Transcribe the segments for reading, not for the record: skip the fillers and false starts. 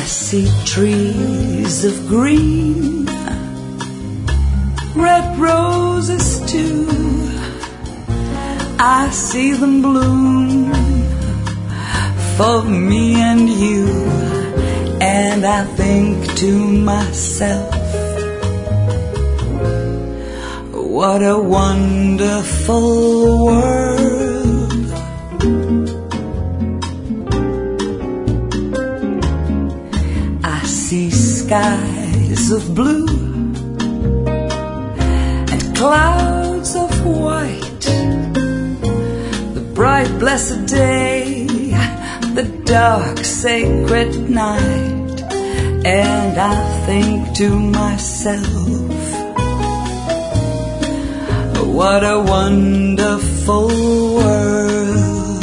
see trees of green, red roses too. I see them bloom for me and you, and I think to myself, what a wonderful world. I see skies of blue and clouds of white, the bright blessed day, the dark sacred night, and I think to myself, what a wonderful world.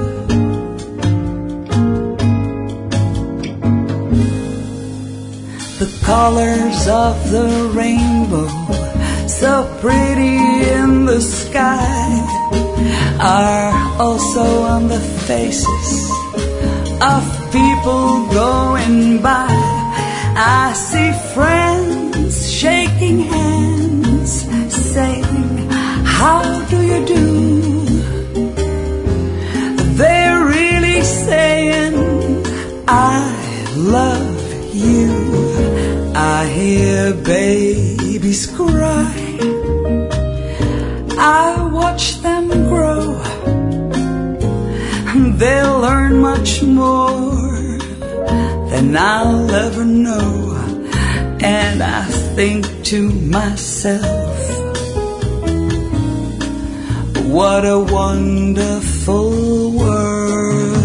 The colors of the rainbow, so pretty in the sky, are also on the faces of people going by. I see friends shaking hands, saying, how do you do? They're really saying, I love you. I hear babies cry, I watch them grow. They'll learn much more than I'll ever know, and I think to myself, what a wonderful world.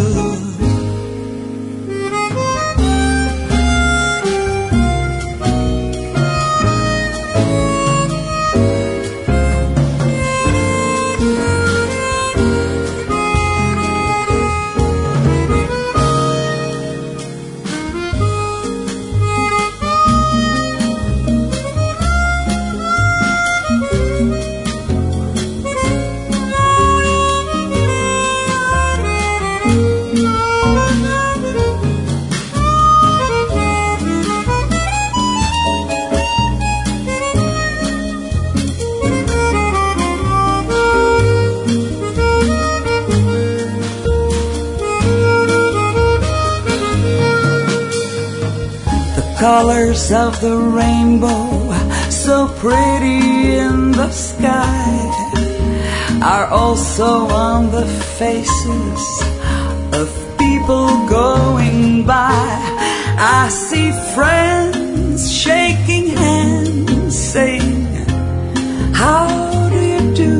Colors of the rainbow, so pretty in the sky, are also on the faces of people going by. I see friends shaking hands, saying, how do you do?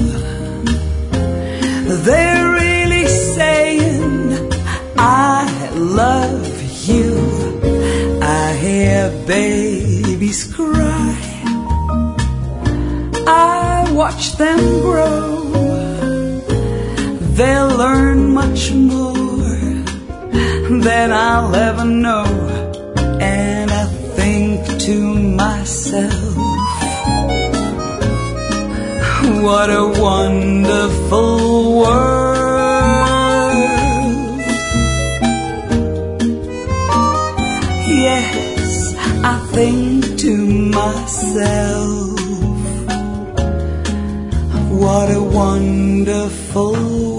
They're really saying, I love you. I hear babies cry, I watch them grow. They'll learn much more than I'll ever know, and I think to myself, what a wonderful world. Yes, I think to myself, what a wonderful world.